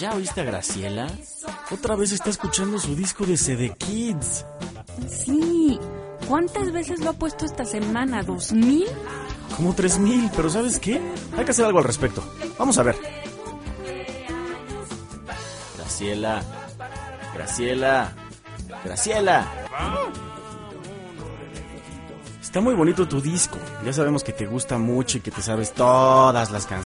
¿Ya oíste a Graciela? Otra vez está escuchando su disco de CD Kids. Sí. ¿Cuántas veces lo ha puesto esta semana? ¿2000? Como 3000, pero ¿sabes qué? Hay que hacer algo al respecto. Vamos a ver. Graciela. Graciela. Graciela. Está muy bonito tu disco. Ya sabemos que te gusta mucho y que te sabes todas las canciones.